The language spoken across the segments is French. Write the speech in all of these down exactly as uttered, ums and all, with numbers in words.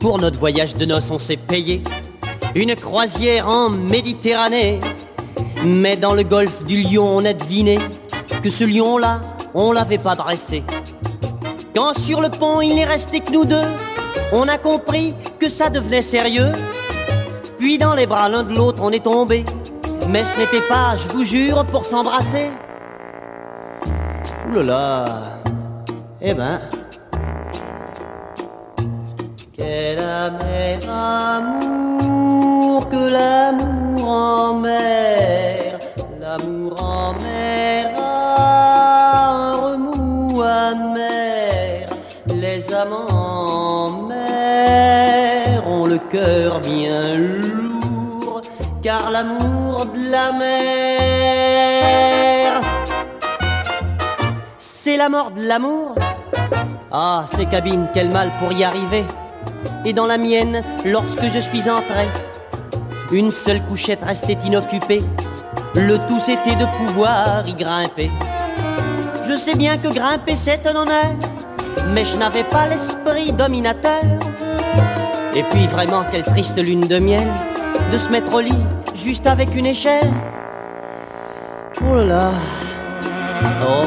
Pour notre voyage de noces, on s'est payé une croisière en Méditerranée. Mais dans le golfe du Lion, on a deviné que ce lion-là, on l'avait pas dressé. Quand sur le pont, il n'est resté que nous deux, on a compris que ça devenait sérieux. Puis dans les bras l'un de l'autre, on est tombé. Mais ce n'était pas, je vous jure, pour s'embrasser. Ouh là là, eh ben... Quel amer amour que l'amour en mer. L'amour en mer a un remous amer. Les amants en mer ont le cœur bien lourd, car l'amour de la mer, c'est la mort de l'amour. Ah, ces cabines, quel mal pour y arriver. Et dans la mienne, lorsque je suis entré, une seule couchette restait inoccupée. Le tout c'était de pouvoir y grimper. Je sais bien que grimper c'est un honneur, mais je n'avais pas l'esprit dominateur. Et puis vraiment quelle triste lune de miel de se mettre au lit juste avec une échelle. Oh là là. Oh.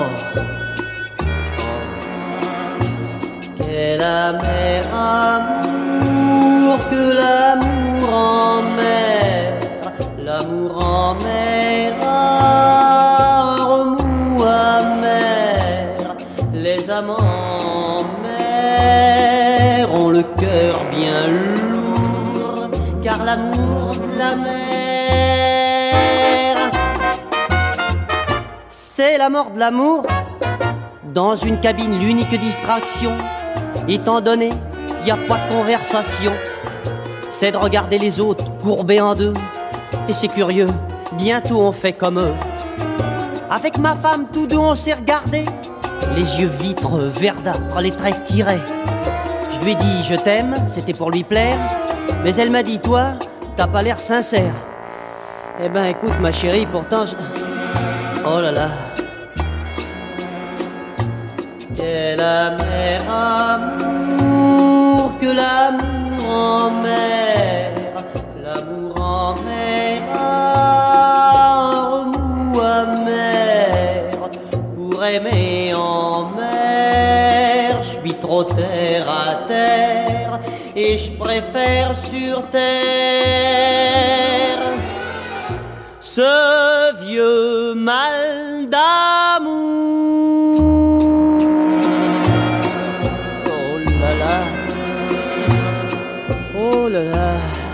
Quel amer amour que l'amour en mer. L'amour en mer a un remous amer. Les amants en mer ont le cœur bien lourd, car l'amour de la mer, c'est la mort de l'amour. Dans une cabine, l'unique distraction, étant donné qu'il n'y a pas de conversation, c'est de regarder les autres courbés en deux. Et c'est curieux, bientôt on fait comme eux. Avec ma femme, tous deux on s'est regardés, les yeux vitres, verdâtres, les traits tirés. Je lui ai dit je t'aime, c'était pour lui plaire, mais elle m'a dit toi, t'as pas l'air sincère. Eh ben écoute ma chérie, pourtant je... Oh là là. Quel amer amour que l'amour en mer. L'amour en mer a un remous amer. Pour aimer en mer, je suis trop terre à terre, et je préfère sur terre ce vieux mal d'amour. Oh là là, oh là là.